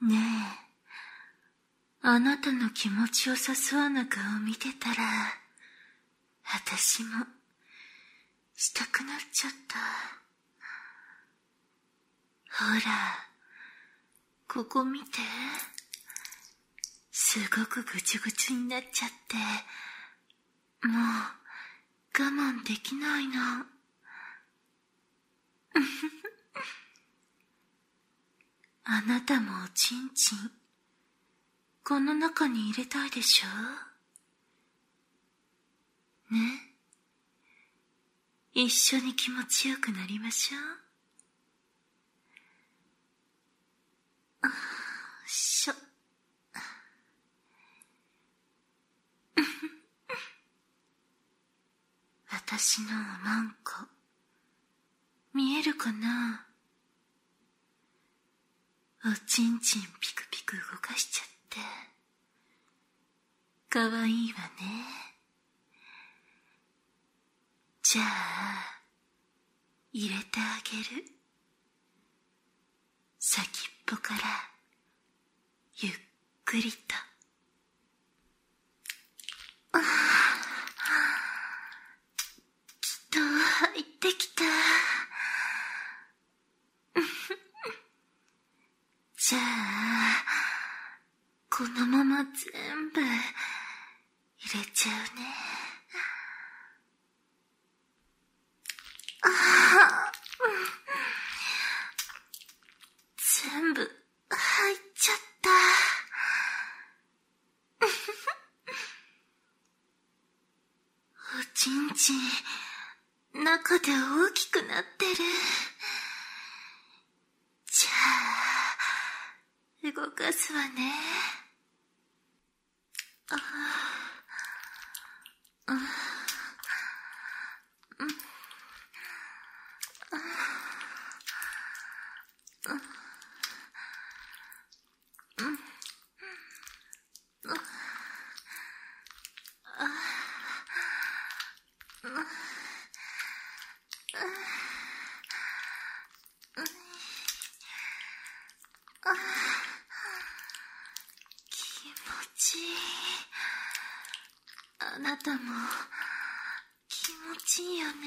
ねえ、あなたの気持ちよさそうな顔を見てたら、私もしたくなっちゃった。ほら、ここ見て。すごくぐちぐちになっちゃって、もう我慢できないの。あなたもおちんちん、この中に入れたいでしょ？ね？一緒に気持ちよくなりましょう。私のおまんこ、見えるかな？おちんちんピクピク動かしちゃって、かわいいわね。じゃあ、入れてあげる。先っぽから、ゆっくりと。きっと入ってきた。じゃあ、このまま全部入れちゃうね。全部入っちゃった。おちんちん、中で大きくなってる。じゃあ、動かすわね。気持ちいい。あなたも気持ちいいよね。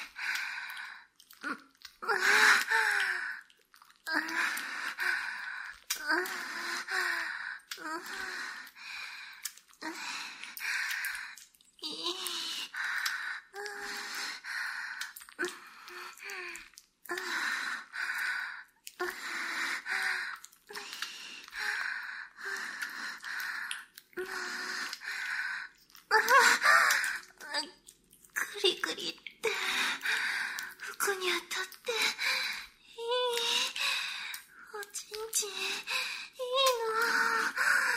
グリグリって服に当たっていい。おちんちんいいの。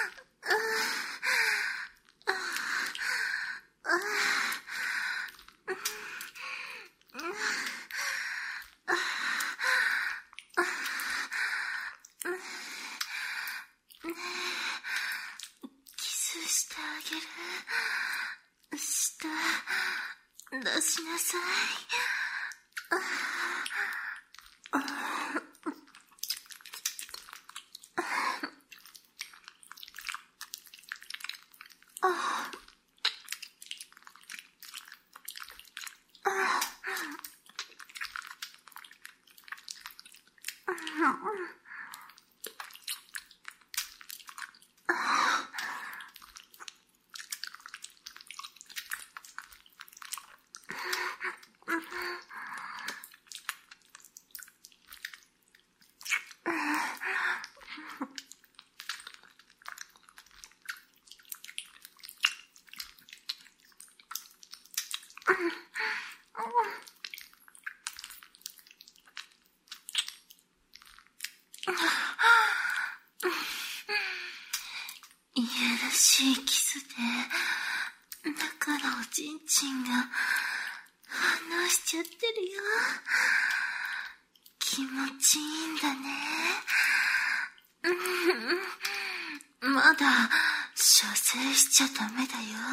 キスしてあげる。舌出しなさい。いやらしいキスで中のおちんちんが反応しちゃってるよ。気持ちいいんだね。まだ射精しちゃダメだよ。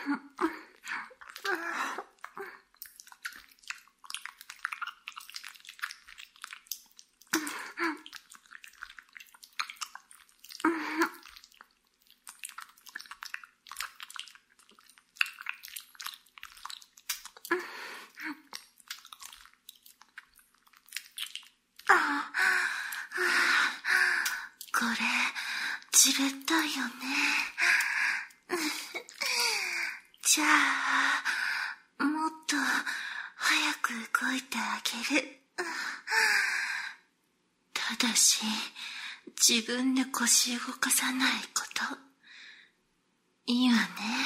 これじれったいよね。じゃあもっと早く動いてあげる。ただし自分で腰動かさないこと。いいわね。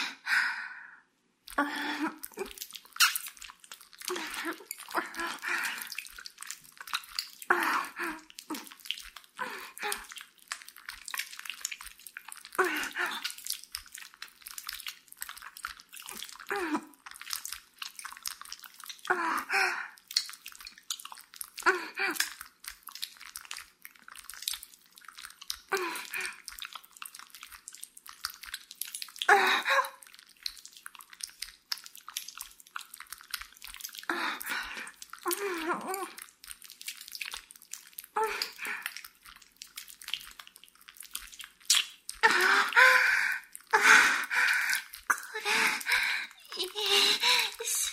す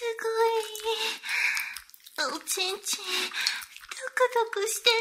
ごい。おちんちん、ドクドクしてる。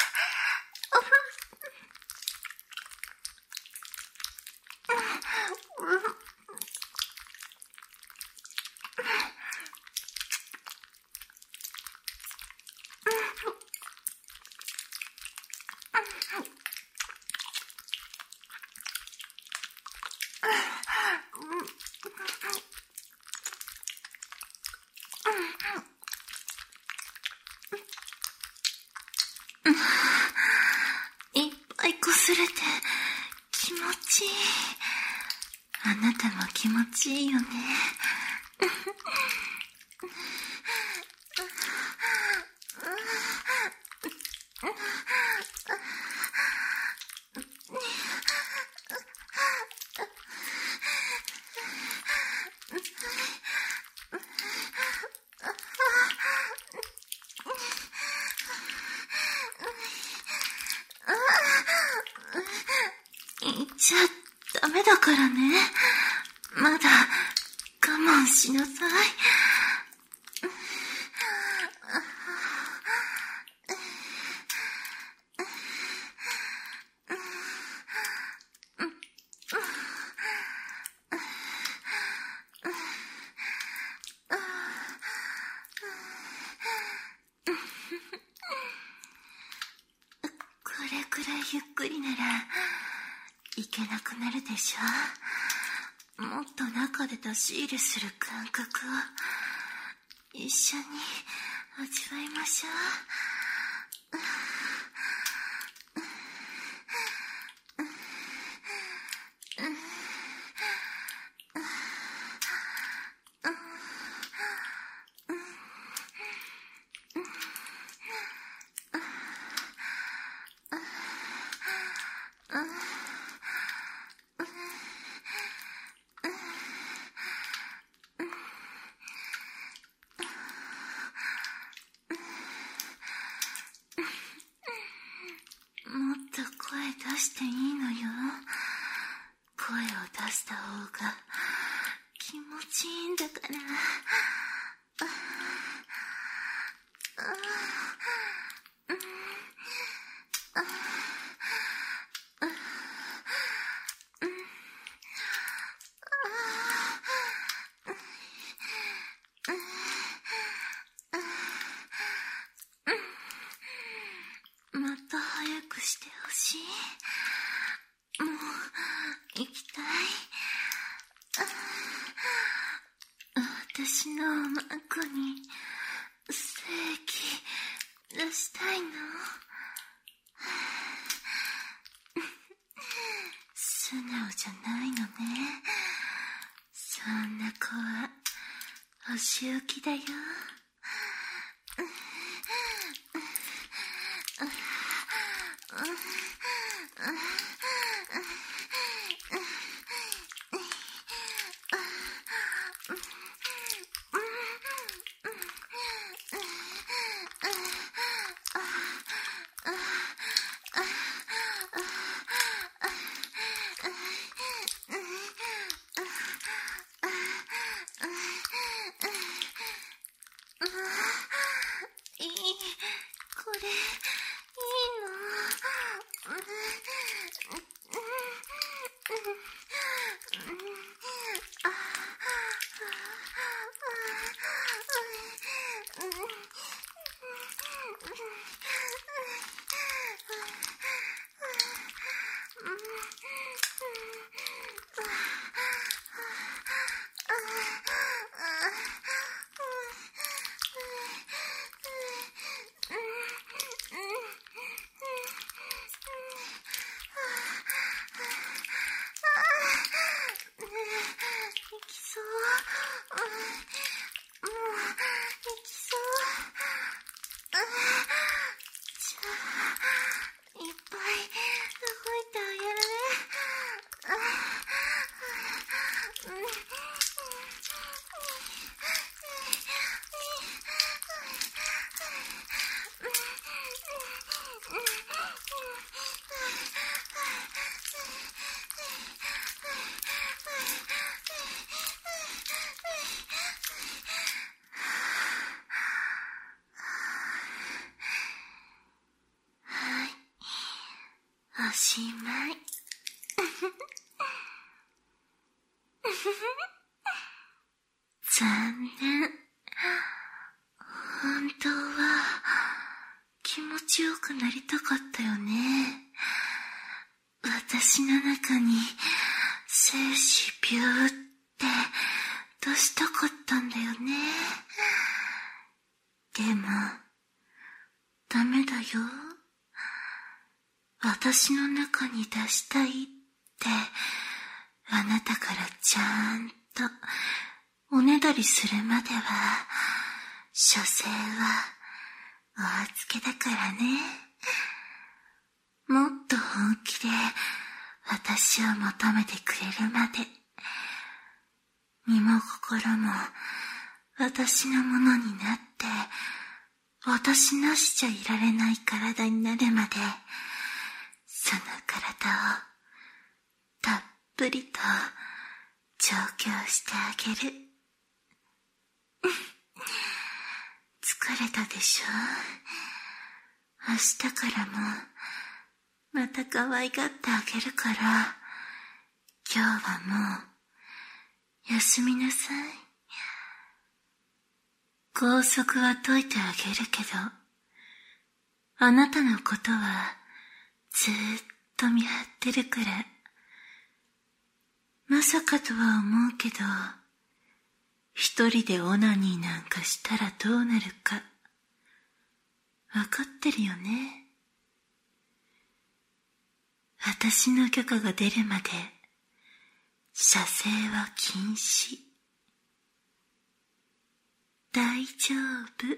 いっぱい擦れて気持ちいい。あなたも気持ちいいよね。言っちゃダメだからね。まだ我慢しなさい。これくらいゆっくりならいけなくなるでしょ。もっと中で出し入れする感覚を一緒に味わいましょう。もっと声出していいのよ。声を出した方が気持ちいいんだから。また早くしてほしい。もう行きたい。私のおまんこに精液出したいの。素直じゃないのね。そんな子はお仕置きだよ。 しまい。残念。本当は気持ちよくなりたかったよね。私の中に精子ビューって出したかったんだよね。でもダメだよ。私の中に出したいってあなたからちゃんとおねだりするまでは、所詮はお預けだからね。もっと本気で私を求めてくれるまで、身も心も私のものになって、私なしじゃいられない体になるまで、その体をたっぷりと調教してあげる。疲れたでしょ。明日からもまた可愛がってあげるから、今日はもう休みなさい。校則は解いてあげるけど、あなたのことはずーっと見張ってるから。まさかとは思うけど、一人でオナニーなんかしたらどうなるかわかってるよね。私の許可が出るまで射精は禁止。大丈夫。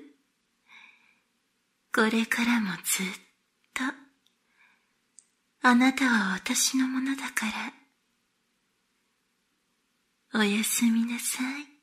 これからもずっとあなたは私のものだから。おやすみなさい。